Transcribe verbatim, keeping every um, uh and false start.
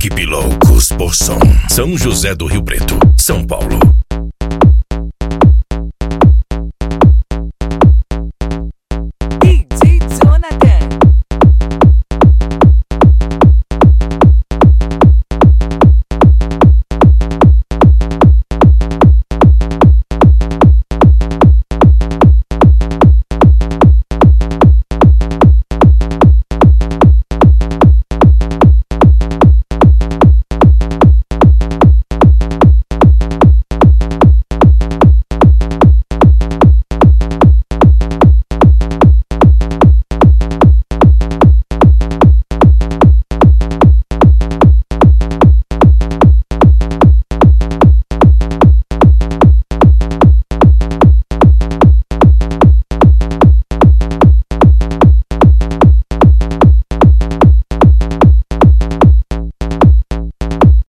Equipe Loucos por Som. São José do Rio Preto, São Paulo.